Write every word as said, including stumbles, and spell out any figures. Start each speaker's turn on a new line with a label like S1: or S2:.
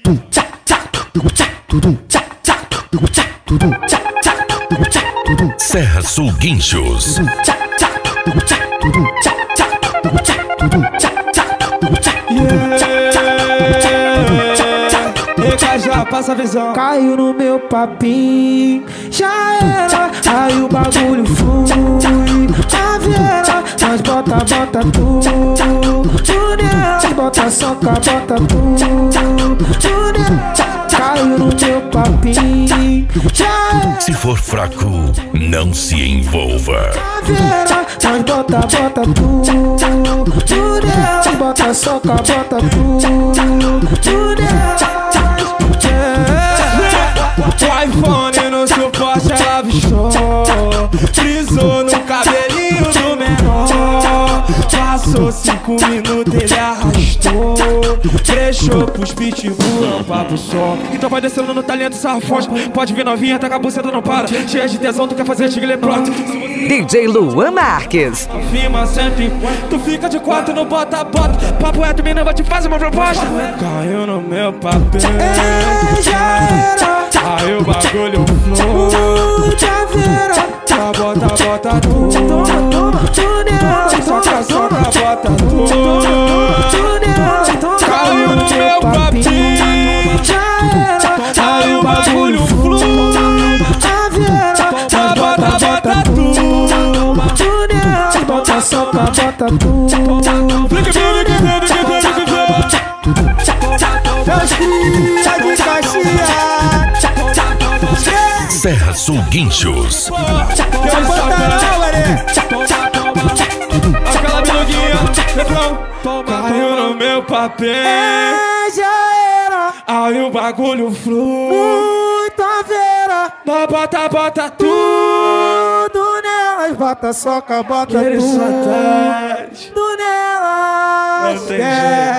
S1: Serra Sul Guinchos.
S2: Já passa a visão. Caiu no meu papinho, já era. Aí o bagulho flui, tá vendo? Nós bota, bota tudo, tudo nela. Bota soca, bota tudo, tudo nela. Caiu no meu papinho, já era.
S1: Se for fraco, não se envolva.
S2: Tá vendo? Nós bota, bota tudo, tudo nela. Bota soca, bota tudo, tudo nela. O iPhone no suporte ela bichou, frisou no cabelinho do menor. Passou cinco minutos, ele arrastou, fechou pros pitbull, papo só. Então vai descendo no talento, sarra forte. Pode vir novinha, tá com a buceta, não para. Cheia de tesão, tu quer fazer tigre pronto.
S3: D J Luan Marques.
S2: Afirma sempre, tu fica de quatro no bota-bota. Papo reto, menina, vou te fazer uma proposta. Caiu no meu papel, já era. Aí o bagulho flui, já vira. Só bota, bota tudo, tudo nela. Soca, soca, bota tudo, tudo nela. Caiu no meu papinho, já era. Aí o bagulho flui, já vira. Só bota, bota tudo, tudo nela. Bota, soca, bota tudo. Meus cria de Caxias,
S1: Serra Sul Guinchos.
S2: aquela biluguinha, refrão. Caiu no meu papel, já era. Aí o bagulho flui, muito a vera. Nós bota, bota tudo nelas. Bota soca, bota tudo, tudo nelas. Não tem jeito.